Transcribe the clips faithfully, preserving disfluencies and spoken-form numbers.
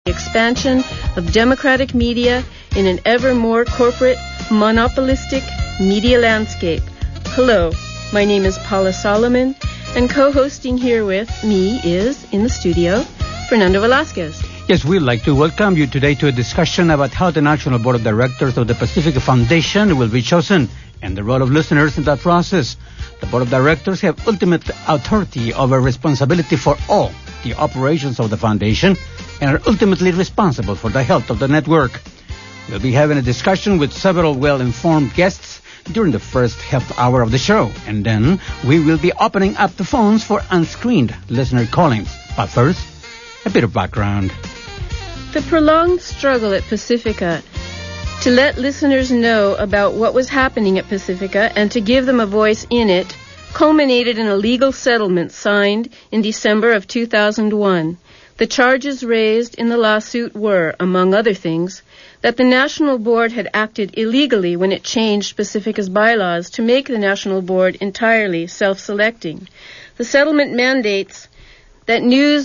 the expansion of democratic media in an ever more corporate, monopolistic media landscape. Hello, my name is Paula Solomon, and co-hosting here with me is, in the studio, Fernando Velasquez. Yes, we'd like to welcome you today to a discussion about how the National Board of Directors of the Pacifica Foundation will be chosen and the role of listeners in that process. The Board of Directors have ultimate authority over responsibility for all the operations of the Foundation and are ultimately responsible for the health of the network. We'll be having a discussion with several well-informed guests during the first half hour of the show, and then we will be opening up the phones for unscreened listener callings. But first, a bit of background. The prolonged struggle at Pacifica to let listeners know about what was happening at Pacifica and to give them a voice in it culminated in a legal settlement signed in December of two thousand one. The charges raised in the lawsuit were, among other things, that the National Board had acted illegally when it changed Pacifica's bylaws to make the National Board entirely self-selecting. The settlement mandates that news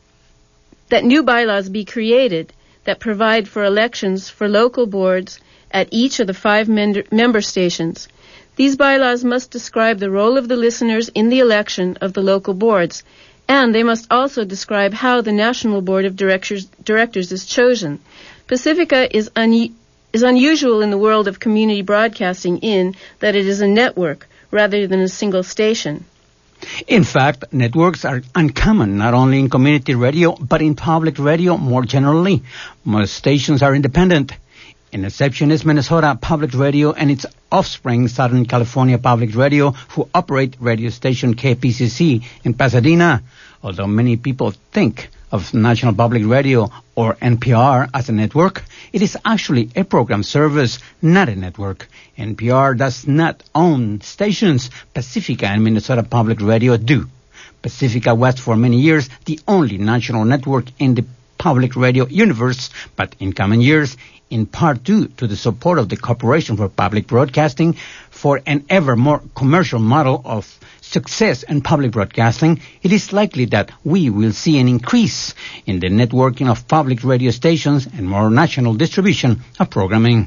that new bylaws be created that provide for elections for local boards at each of the five men- member stations. These bylaws must describe the role of the listeners in the election of the local boards, and they must also describe how the National Board of Directors, directors is chosen. Pacifica is, un- is unusual in the world of community broadcasting in that it is a network rather than a single station. In fact, networks are uncommon not only in community radio, but in public radio more generally. Most stations are independent. An exception is Minnesota Public Radio and its offspring, Southern California Public Radio, who operate radio station K P C C in Pasadena. Although many people think of National Public Radio or N P R as a network, it is actually a program service, not a network. N P R does not own stations. Pacifica and Minnesota Public Radio do. Pacifica was for many years the only national network in the public radio universe, but in coming years, in part due to the support of the Corporation for Public Broadcasting for an ever more commercial model of success in public broadcasting, it is likely that we will see an increase in the networking of public radio stations and more national distribution of programming.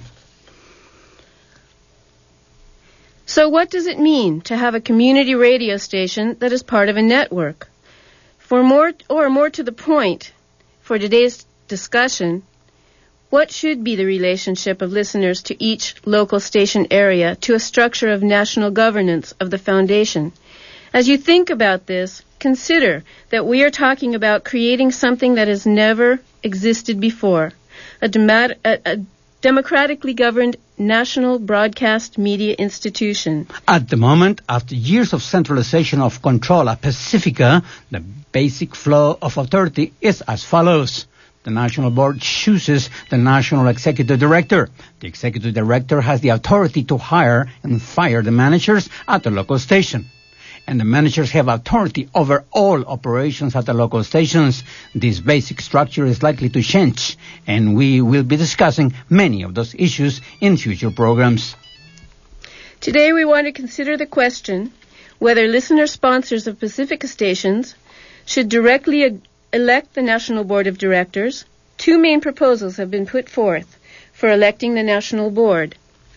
So what does it mean to have a community radio station that is part of a network? For more, or more to the point, for today's discussion, what should be the relationship of listeners to each local station area to a structure of national governance of the Foundation? As you think about this, consider that we are talking about creating something that has never existed before, a, dem- a, a democratically governed national broadcast media institution. At the moment, after years of centralization of control at Pacifica, the basic flow of authority is as follows. The National Board chooses the National Executive Director. The Executive Director has the authority to hire and fire the managers at the local station. And the managers have authority over all operations at the local stations. This basic structure is likely to change, and we will be discussing many of those issues in future programs. Today we want to consider the question whether listener sponsors of Pacifica stations should directly ag- elect the National Board of Directors. Two main proposals have been put forth for electing the National Board.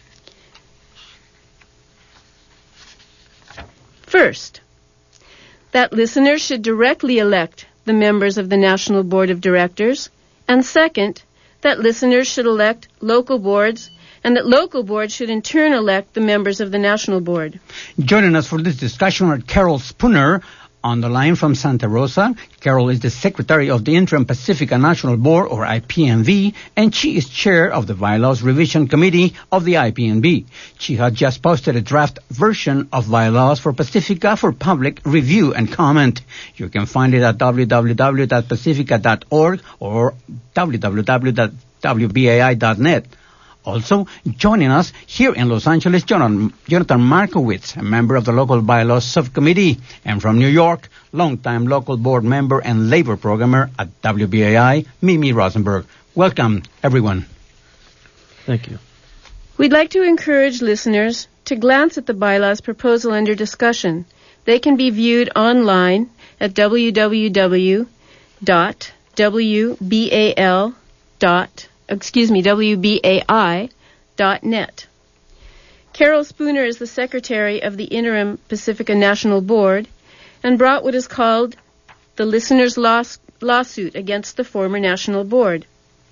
First, that listeners should directly elect the members of the National Board of Directors. And second, that listeners should elect local boards and that local boards should in turn elect the members of the National Board. Joining us for this discussion are Carol Spooner, on the line from Santa Rosa. Carol is the Secretary of the Interim Pacifica National Board, or I P N B, and she is Chair of the Bylaws Revision Committee of the I P N B. She has just posted a draft version of bylaws for Pacifica for public review and comment. You can find it at w w w dot pacifica dot org or w w w dot w b a i dot net. Also, joining us here in Los Angeles, Jonathan Markowitz, a member of the Local Bylaws Subcommittee, and from New York, longtime local board member and labor programmer at W B A I, Mimi Rosenberg. Welcome, everyone. Thank you. We'd like to encourage listeners to glance at the bylaws proposal under discussion. They can be viewed online at w w w dot W B A L dot, excuse me, W B A I dot net. Carol Spooner is the secretary of the interim Pacifica National Board and brought what is called the listener's laws, lawsuit against the former National Board.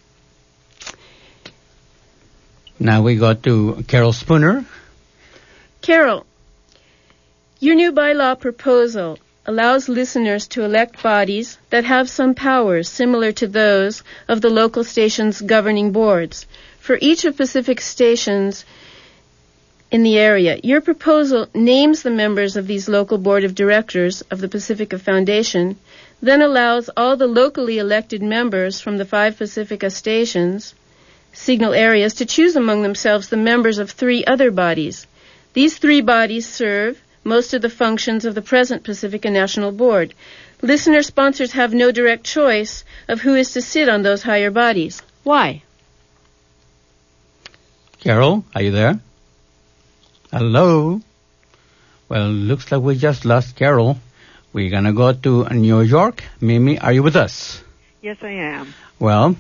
Now we go to Carol Spooner. Carol, your new bylaw proposal allows listeners to elect bodies that have some powers similar to those of the local station's governing boards. For each of Pacific's stations in the area, your proposal names the members of these local board of directors of the Pacifica Foundation, then allows all the locally elected members from the five Pacifica stations, signal areas, to choose among themselves the members of three other bodies. These three bodies serve most of the functions of the present Pacifica National Board. Listener sponsors have no direct choice of who is to sit on those higher bodies. Why? Carol, are you there? Hello? Well, looks like we just lost Carol. We're going to go to New York. Mimi, are you with us? Yes, I am. Well,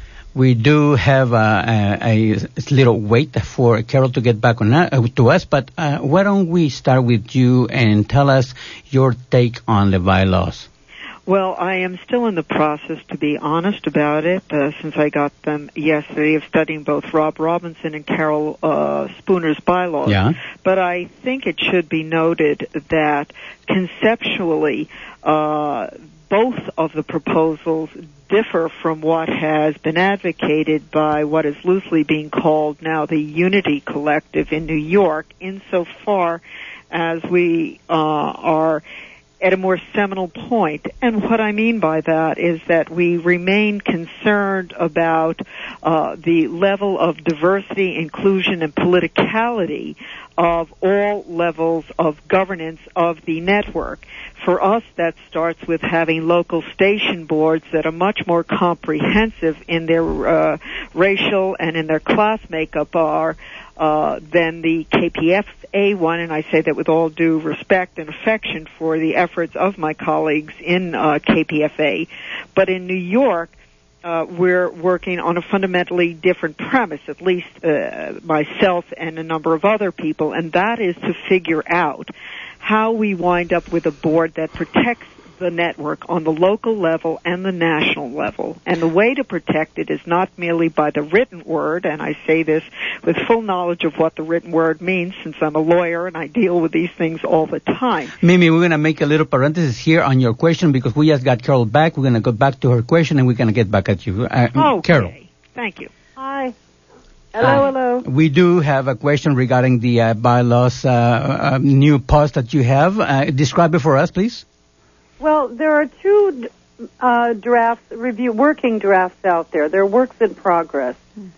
we do have a, a, a little wait for Carol to get back on uh, to us, but uh, why don't we start with you and tell us your take on the bylaws? Well, I am still in the process, to be honest about it, uh, since I got them yesterday, of studying both Rob Robinson and Carol uh, Spooner's bylaws. Yeah. But I think it should be noted that conceptually, uh, both of the proposals differ from what has been advocated by what is loosely being called now the Unity Collective in New York, insofar as we uh, are at a more seminal point. And what I mean by that is that we remain concerned about uh, the level of diversity, inclusion, and politicality of all levels of governance of the network. For us, that starts with having local station boards that are much more comprehensive in their uh, racial and in their class makeup are uh, than the K P F A one, and I say that with all due respect and affection for the efforts of my colleagues in uh, K P F A. But in New York, uh, we're working on a fundamentally different premise, at least uh, myself and a number of other people, and that is to figure out how we wind up with a board that protects the network on the local level and the national level. And the way to protect it is not merely by the written word, and I say this with full knowledge of what the written word means, since I'm a lawyer and I deal with these things all the time. Mimi, we're going to make a little parenthesis here on your question because we just got Carol back. We're going to go back to her question and we're going to get back at you. Uh, okay. Carol. Thank you. Hi. Hello, Uh, hello. We do have a question regarding the uh, bylaws uh, uh, new post that you have. Uh, describe it for us, please. Well, there are two uh, drafts, review working drafts out there. They're works in progress.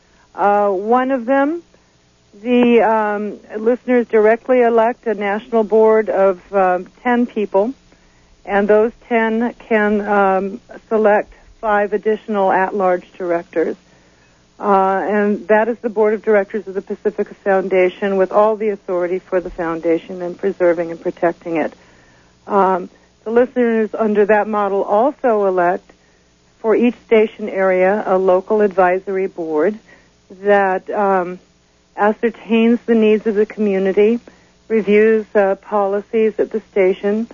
Uh, one of them, the um, listeners directly elect a national board of um, ten people, and those ten can um, select five additional at-large directors. Uh, and that is the board of directors of the Pacifica Foundation with all the authority for the foundation and preserving and protecting it. Um, the listeners under that model also elect for each station area a local advisory board that um, ascertains the needs of the community, reviews uh, policies at the station,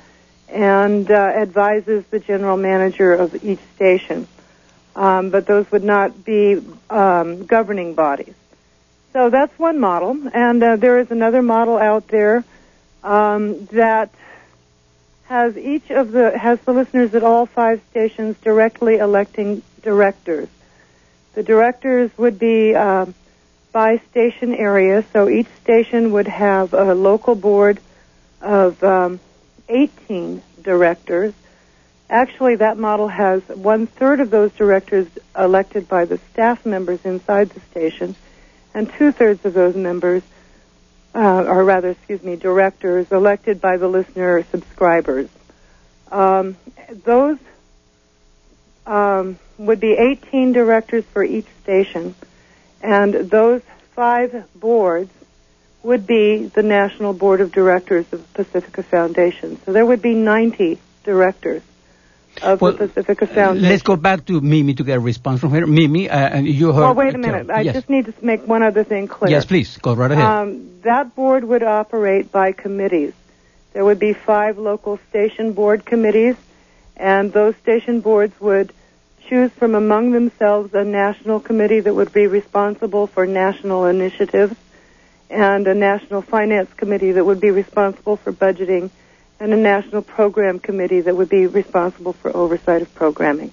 and uh, advises the general manager of each station. Um, but those would not be um, governing bodies. So that's one model, and uh, there is another model out there um, that has each of the has the listeners at all five stations directly electing directors. The directors would be uh, by station area, so each station would have a local board of um, eighteen directors. Actually, that model has one-third of those directors elected by the staff members inside the station, and two-thirds of those members, uh, or rather, excuse me, directors elected by the listener subscribers. Um, those um, would be eighteen directors for each station, and those five boards would be the National Board of Directors of Pacifica Foundation. So there would be ninety directors of well, the Pacifica Sound. Let's go back to Mimi to get a response from her. Mimi, uh, you heard... Well, wait a minute. I yes. just need to make one other thing clear. Yes, please. Go right ahead. Um, that board would operate by committees. There would be five local station board committees, and those station boards would choose from among themselves a national committee that would be responsible for national initiatives, and a national finance committee that would be responsible for budgeting, and a national program committee that would be responsible for oversight of programming.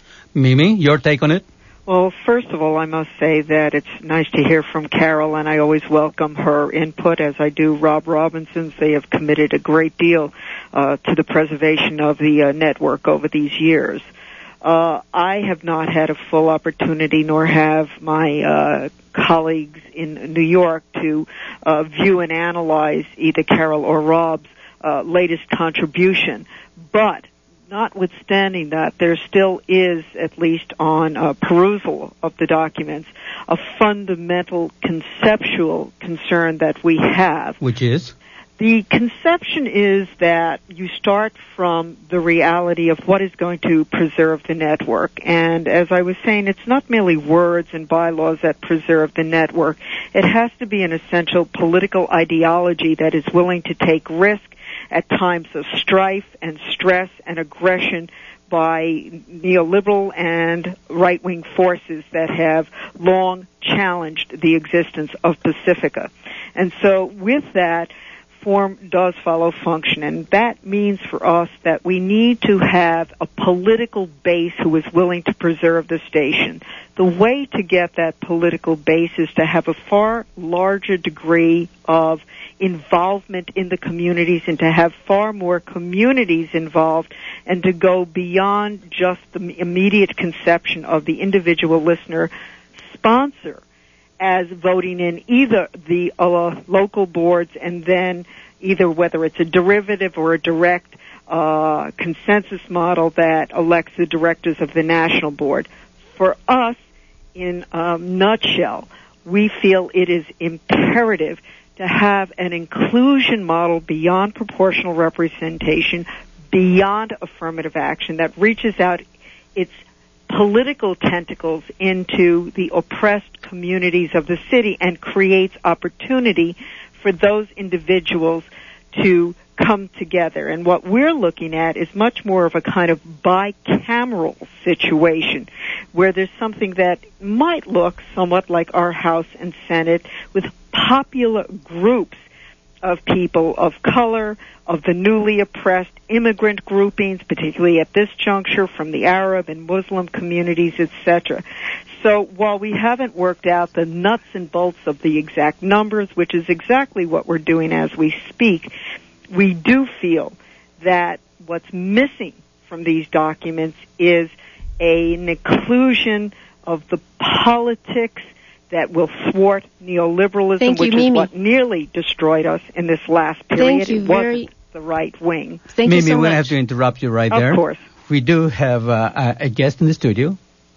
Mimi, your take on it? Well, first of all, I must say that it's nice to hear from Carol, and I always welcome her input, as I do Rob Robinson's. They have committed a great deal uh, to the preservation of the uh, network over these years. Uh, I have not had a full opportunity, nor have my uh, colleagues in New York, to uh, view and analyze either Carol or Rob's uh, latest contribution. But notwithstanding that, there still is, at least on uh, perusal of the documents, a fundamental conceptual concern that we have. Which is? The conception is that you start from the reality of what is going to preserve the network. And as I was saying, it's not merely words and bylaws that preserve the network. It has to be an essential political ideology that is willing to take risk at times of strife and stress and aggression by neoliberal and right-wing forces that have long challenged the existence of Pacifica. And so with that, form does follow function, and that means for us that we need to have a political base who is willing to preserve the station. The way to get that political base is to have a far larger degree of involvement in the communities, and to have far more communities involved, and to go beyond just the immediate conception of the individual listener sponsor as voting in either the uh, local boards, and then either whether it's a derivative or a direct uh, consensus model that elects the directors of the national board. For us, in a nutshell, we feel it is imperative to have an inclusion model beyond proportional representation, beyond affirmative action, that reaches out its political tentacles into the oppressed communities of the city and creates opportunity for those individuals to come together. And what we're looking at is much more of a kind of bicameral situation, where there's something that might look somewhat like our House and Senate, with popular groups of people of color, of the newly oppressed, immigrant groupings, particularly at this juncture from the Arab and Muslim communities, et cetera. So while we haven't worked out the nuts and bolts of the exact numbers, which is exactly what we're doing as we speak, we do feel that what's missing from these documents is a, an inclusion of the politics that will thwart neoliberalism, Thank which you, is Mimi. what nearly destroyed us in this last period. Thank you it very- wasn't the right wing. Thank Mimi, you so we're going much. to have to interrupt you right Of there. course. We do have uh, a guest in the studio.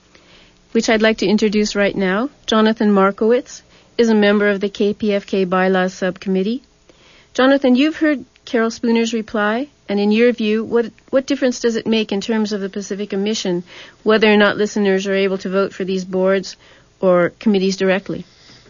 Which I'd like to introduce right now. Jonathan Markowitz is a member of the K P F K Bylaws Subcommittee. Jonathan, you've heard Carol Spooner's reply, and in your view, what what difference does it make in terms of the Pacifica mission, whether or not listeners are able to vote for these boards or committees directly?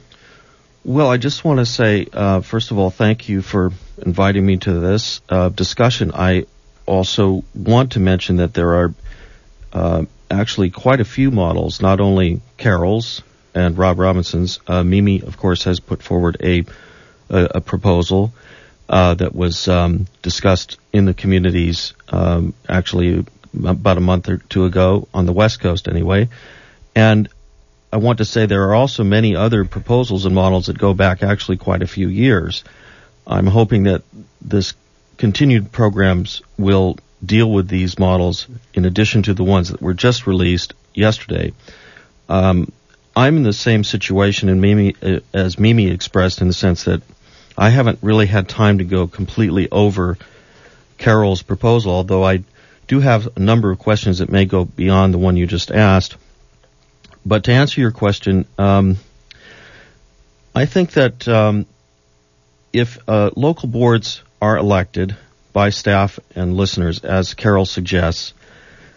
Well, I just want to say, uh, first of all, thank you for inviting me to this uh, discussion. I also want to mention that there are uh, actually quite a few models, not only Carol's and Rob Robinson's. Uh, Mimi, of course, has put forward a a, a proposal uh, that was um, discussed in the communities um, actually about a month or two ago on the West Coast anyway. And I want to say there are also many other proposals and models that go back actually quite a few years. I'm hoping that this continued programs will deal with these models in addition to the ones that were just released yesterday. Um, I'm in the same situation in Mimi, uh, as Mimi expressed, in the sense that I haven't really had time to go completely over Carol's proposal, although I do have a number of questions that may go beyond the one you just asked. But to answer your question, um, I think that um, if uh, local boards are elected by staff and listeners, as Carol suggests,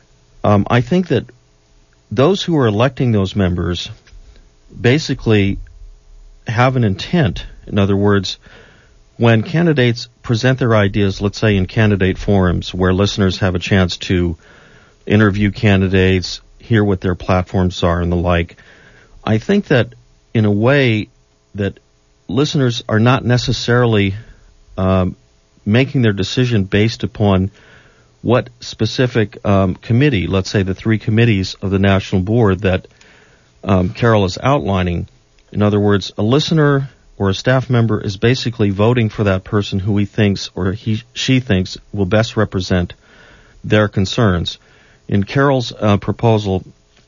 um, I think that those who are electing those members basically have an intent. In other words, when candidates present their ideas, let's say in candidate forums where listeners have a chance to interview candidates, hear what their platforms are and the like, I think that in a way that listeners are not necessarily um, making their decision based upon what specific um, committee, let's say the three committees of the National Board that um, Carol is outlining. In other words, a listener or a staff member is basically voting for that person who he thinks or he she thinks will best represent their concerns. In Carol's uh, proposal,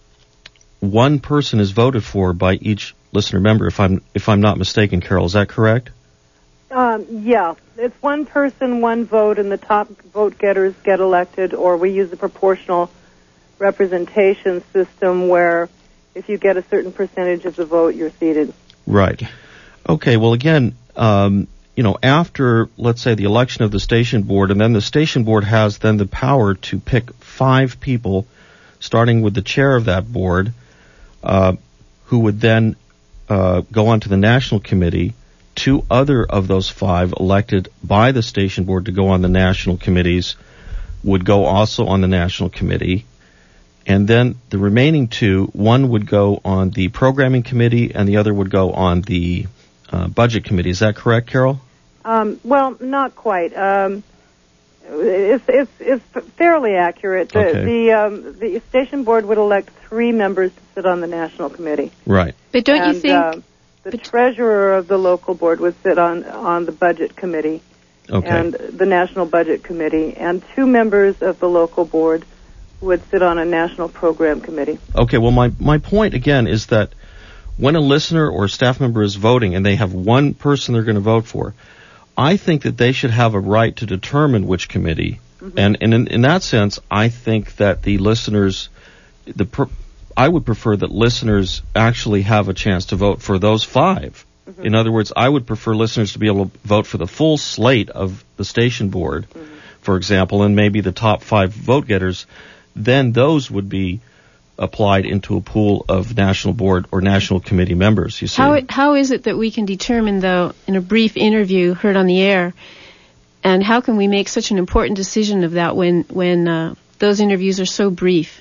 one person is voted for by each listener member. If I'm if I'm not mistaken, Carol, is that correct? Um, yeah, it's one person, one vote, and the top vote getters get elected, or we use the proportional representation system where if you get a certain percentage of the vote, you're seated. Right. Okay, well, again, um, you know, after, let's say, the election of the station board, and then the station board has then the power to pick five people, starting with the chair of that board, uh, who would then uh, go on to the national committee. Two other of those five elected by the station board to go on the national committees would go also on the national committee. And then the remaining two, one would go on the programming committee and the other would go on the uh, budget committee. Is that correct, Carol? Um, well, not quite. Um, it's, it's, it's fairly accurate. The, Okay. the, um, the station board would elect three members to sit on the national committee. Right. But don't and, you think... Uh, the treasurer of the local board would sit on, on the budget committee Okay. and the national budget committee, and two members of the local board would sit on a national program committee. Okay, well, my, my point, again, is that when a listener or a staff member is voting and they have one person they're going to vote for, I think that they should have a right to determine which committee. Mm-hmm. And, and in, in that sense, I think that the listeners, the per, I would prefer that listeners actually have a chance to vote for those five. Mm-hmm. In other words, I would prefer listeners to be able to vote for the full slate of the station board, mm-hmm. for example, and maybe the top five vote getters. Then those would be applied into a pool of national board or national committee members, you see. How, it, how is it that we can determine, though, in a brief interview heard on the air, and how can we make such an important decision of that when, when uh, those interviews are so brief?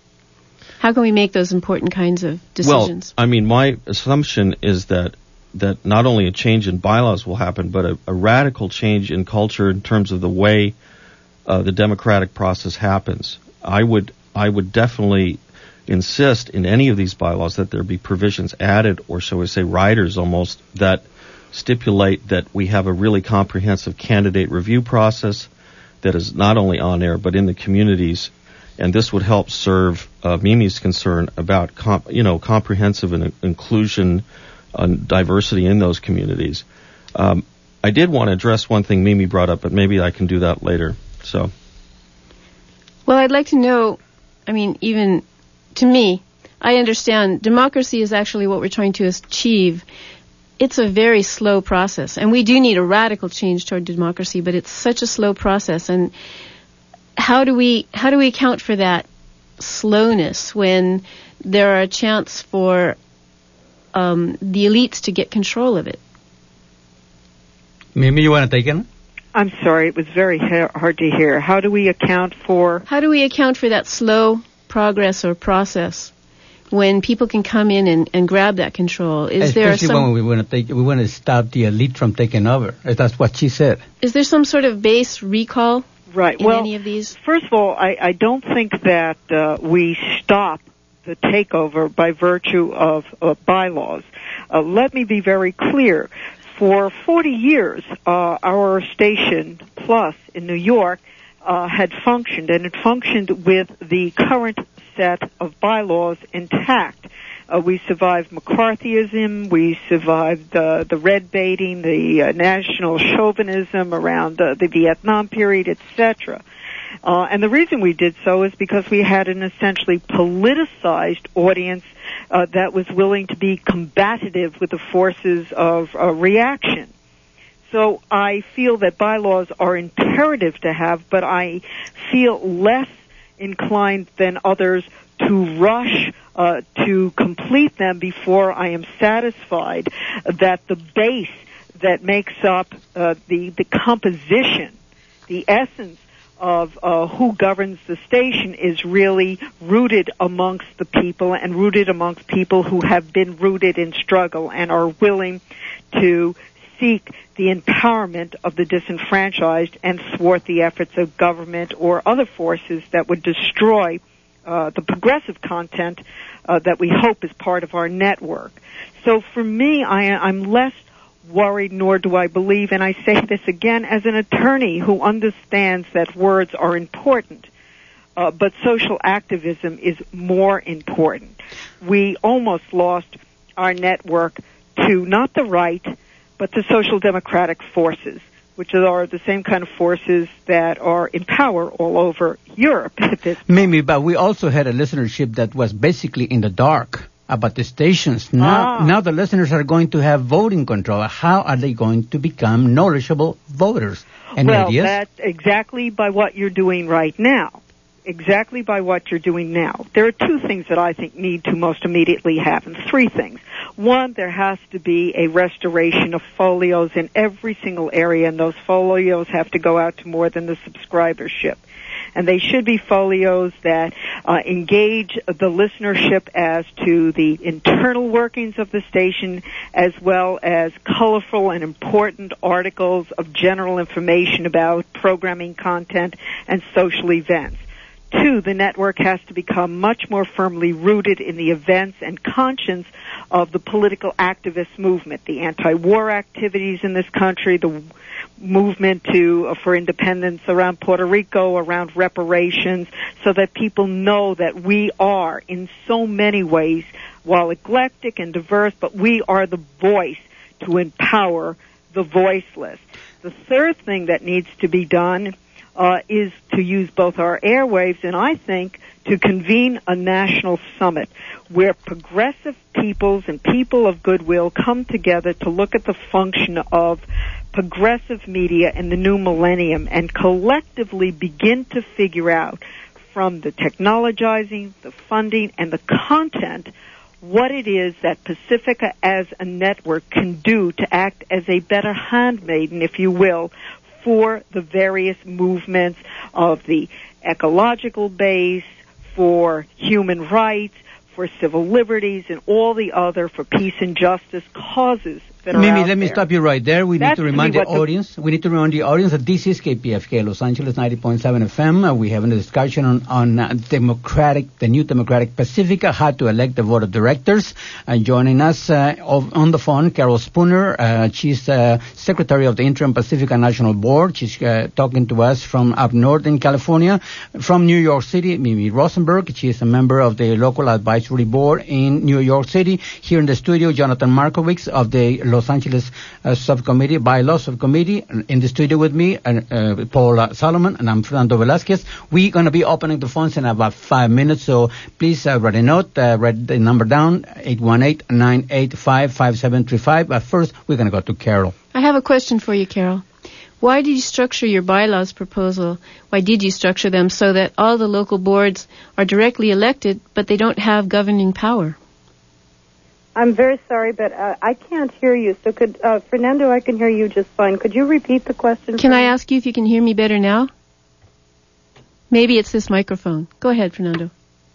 How can we make those important kinds of decisions? Well, I mean, my assumption is that that not only a change in bylaws will happen, but a, a radical change in culture in terms of the way uh, the democratic process happens. I would I would definitely insist in any of these bylaws that there be provisions added, or shall we say riders almost, that stipulate that we have a really comprehensive candidate review process that is not only on air but in the communities. And this would help serve uh, Mimi's concern about, comp- you know, comprehensive and uh, inclusion and diversity in those communities. Um, I did want to address one thing Mimi brought up, but maybe I can do that later. So, well, I'd like to know, I mean, even to me, I understand democracy is actually what we're trying to achieve. It's a very slow process, and we do need a radical change toward democracy, but it's such a slow process. And How do we how do we account for that slowness when there are a chance for um, the elites to get control of it? Mimi, you want to take it? I'm sorry, it was very ha- hard to hear. How do we account for... How do we account for that slow progress or process when people can come in and, and grab that control? Is Especially there some, when we want to take, we want to stop the elite from taking over. That's what she said. Is there some sort of base recall Right. in well, any of these? First of all, I, I don't think that uh, we stop the takeover by virtue of uh, bylaws. Uh, let me be very clear. For forty years, uh, our station, Plus, in New York, uh, had functioned, and it functioned with the current set of bylaws intact. Uh, we survived McCarthyism, we survived uh, the red baiting, the uh, national chauvinism around uh, the Vietnam period, et cetera. Uh, and the reason we did so is because we had an essentially politicized audience uh, that was willing to be combative with the forces of uh, reaction. So I feel that bylaws are imperative to have, but I feel less inclined than others to rush uh, to complete them before I am satisfied that the base that makes up uh, the, the composition, the essence of uh, who governs the station is really rooted amongst the people and rooted amongst people who have been rooted in struggle and are willing to seek the empowerment of the disenfranchised and thwart the efforts of government or other forces that would destroy uh, the progressive content uh, that we hope is part of our network. So for me, I, I'm less worried, nor do I believe, and I say this again as an attorney who understands that words are important, uh, but social activism is more important. We almost lost our network to not the right, but the social democratic forces, which are the same kind of forces that are in power all over Europe at this point. Mimi, but we also had a listenership that was basically in the dark about the stations. Now, ah. now the listeners are going to have voting control. How are they going to become knowledgeable voters? Any well, ideas? that's exactly by what you're doing right now. Exactly by what you're doing now. There are two things that I think need to most immediately happen. Three things. One, there has to be a restoration of folios in every single area, and those folios have to go out to more than the subscribership. And they should be folios that uh, engage the listenership as to the internal workings of the station, as well as colorful and important articles of general information about programming content and social events. Two, the network has to become much more firmly rooted in the events and conscience of the political activist movement, the anti-war activities in this country, the movement to uh, for independence around Puerto Rico, around reparations, so that people know that we are, in so many ways, while eclectic and diverse, but we are the voice to empower the voiceless. The third thing that needs to be done uh, is to use both our airwaves and, I think, to convene a national summit where progressive peoples and people of goodwill come together to look at the function of progressive media in the new millennium and collectively begin to figure out, from the technologizing, the funding, and the content, what it is that Pacifica as a network can do to act as a better handmaiden, if you will, for the various movements of the ecological base, for human rights, for civil liberties, and all the other, for peace and justice causes that are Mimi, out let me there. stop you right there. We That's need to remind really the what the- audience. We need to remind the audience that this is K P F K Los Angeles ninety point seven F M. Uh, we have a discussion on on uh, democratic, the new democratic Pacifica, how to elect the board of directors. Uh, joining us uh, of, on the phone, Carol Spooner. Uh, she's uh, secretary of the Interim Pacifica National Board. She's uh, talking to us from up north in California. From New York City, Mimi Rosenberg. She is a member of the local advisory board in New York City. Here in the studio, Jonathan Markowitz of the Los Angeles uh, Subcommittee, Bylaw Subcommittee. In the studio with me, uh, uh, Paul uh, Solomon, and I'm Fernando Velasquez. We're going to be opening the phones in about five minutes, so please uh, write a note, uh, write the number down, eight one eight, nine eight five, five seven three five. But first, we're going to go to Carol. I have a question for you, Carol. Why did you structure your bylaws proposal? Why did you structure them so that all the local boards are directly elected, but they don't have governing power? I'm very sorry, but uh, I can't hear you. So could, uh, Fernando, I can hear you just fine. Could you repeat the question? Can for I me? ask you if you can hear me better now? Maybe it's this microphone. Go ahead, Fernando.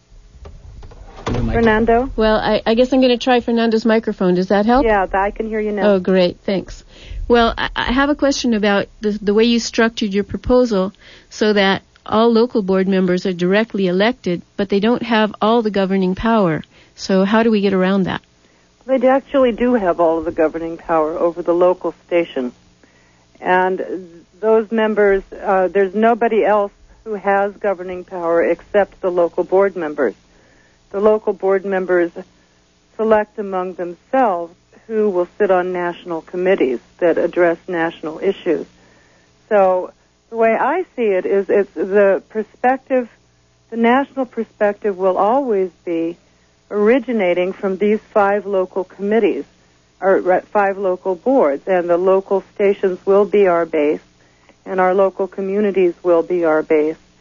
Fernando? Well, I, I guess I'm going to try Fernando's microphone. Does that help? Yeah, I can hear you now. Oh, great. Thanks. Well, I, I have a question about the, the way you structured your proposal so that all local board members are directly elected, but they don't have all the governing power. So how do we get around that? They actually do have all of the governing power over the local station. And those members, uh, there's nobody else who has governing power except the local board members. The local board members select among themselves who will sit on national committees that address national issues. So the way I see it is it's the perspective, the national perspective will always be originating from these five local committees, or five local boards, and the local stations will be our base, and our local communities will be our base.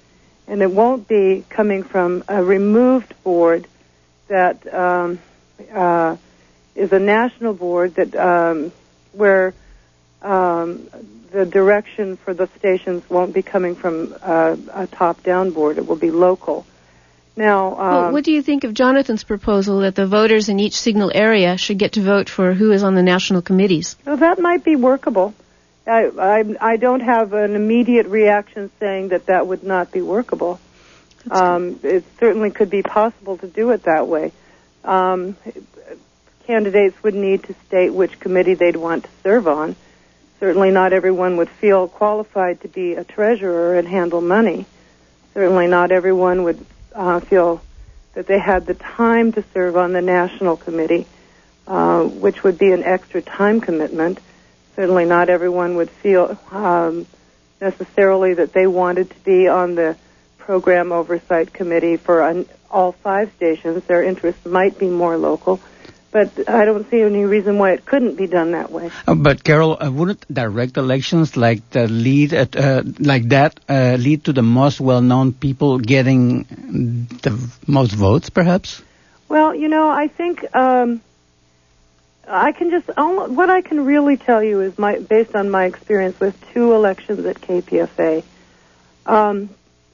And it won't be coming from a removed board that um, uh, is a national board that um, where um, the direction for the stations won't be coming from uh, a top-down board. It will be local. Now, um, well, what do you think of Jonathan's proposal that the voters in each signal area should get to vote for who is on the national committees? Well, that might be workable. I, I, I don't have an immediate reaction saying that that would not be workable. Um, it certainly could be possible to do it that way. Um, candidates would need to state which committee they'd want to serve on. Certainly not everyone would feel qualified to be a treasurer and handle money. Certainly not everyone would uh, feel that they had the time to serve on the national committee, uh, which would be an extra time commitment. Certainly not everyone would feel um, necessarily that they wanted to be on the program oversight committee for un- all five stations. Their interests might be more local. But I don't see any reason why it couldn't be done that way. Uh, but Carol, uh, wouldn't direct elections like the lead at, uh, like that uh, lead to the most well-known people getting the most votes, perhaps? Well, you know, I think um, I can just what I can really tell you is my based on my experience with two elections at K P F A. Um,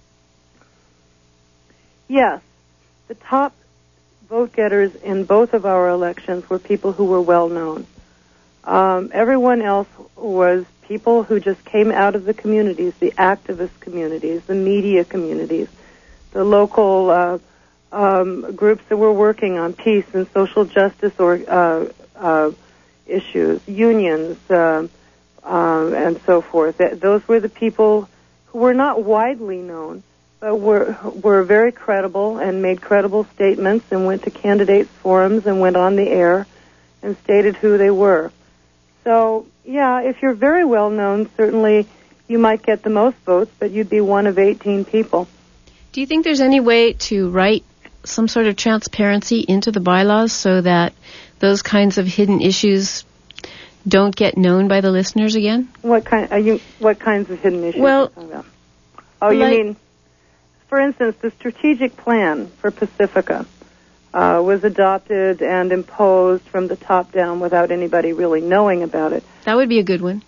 yes, the top vote getters in both of our elections were people who were well known. Um, everyone else was people who just came out of the communities, the activist communities, the media communities, the local uh, um, groups that were working on peace and social justice or uh, uh, issues, unions, uh, uh, and so forth. Th- those were the people who were not widely known, but were were very credible and made credible statements and went to candidates' forums and went on the air and stated who they were. So, yeah, if you're very well known, certainly you might get the most votes, but you'd be one of eighteen people. Do you think there's any way to write some sort of transparency into the bylaws so that those kinds of hidden issues don't get known by the listeners again? What kind? Are you? What kinds of hidden issues? Well, are you talking about? Oh, you like, mean, for instance, the strategic plan for Pacifica uh, was adopted and imposed from the top down without anybody really knowing about it. That would be a good one.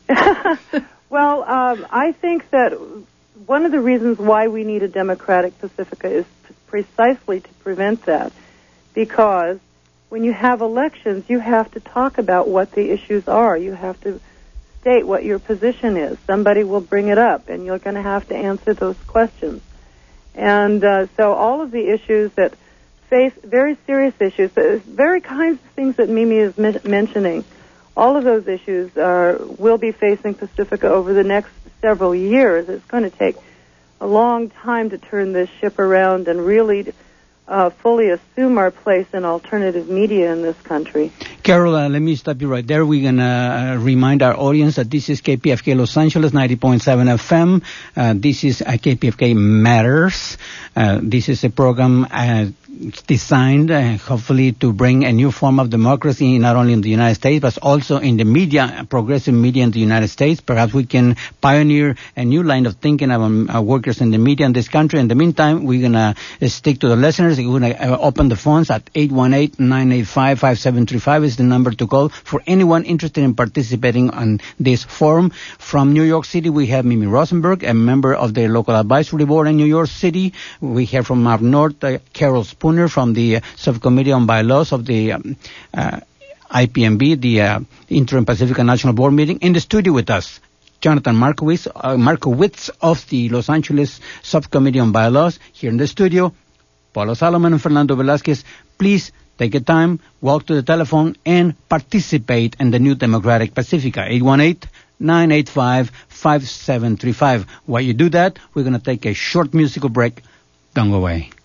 Well, um, I think that one of the reasons why we need a democratic Pacifica is precisely to prevent that, because when you have elections, you have to talk about what the issues are. You have to state what your position is. Somebody will bring it up, and you're going to have to answer those questions. And uh, so all of the issues that face very serious issues, the very kinds of things that Mimi is mi- mentioning, all of those issues are, will be facing Pacifica over the next several years. It's going to take a long time to turn this ship around and really uh, fully assume our place in alternative media in this country. Carol, uh, let me stop you right there. We're going to uh, remind our audience that this is K P F K Los Angeles, ninety point seven F M. Uh, this is uh, K P F K Matters. Uh, this is a program uh, designed, uh, hopefully, to bring a new form of democracy, not only in the United States, but also in the media, progressive media in the United States. Perhaps we can pioneer a new line of thinking about uh, workers in the media in this country. In the meantime, we're going to uh, stick to the listeners. We're going to uh, open the phones at eight one eight, nine eight five, five seven three five is the number to call for anyone interested in participating on this forum. From New York City, we have Mimi Rosenberg, a member of the local advisory board in New York City. We hear from up north, uh, Carol Spooner from the uh, subcommittee on bylaws of the um, uh, I P M B, the uh, Interim Pacifica National Board meeting. In the studio with us, Jonathan Markowitz, uh, Markowitz of the Los Angeles Subcommittee on Bylaws. Here in the studio, Paulo Salomon and Fernando Velasquez. Please take a time, walk to the telephone, and participate in the new Democratic Pacifica. eight one eight, nine eight five, five seven three five. While you do that, we're going to take a short musical break. Don't go away.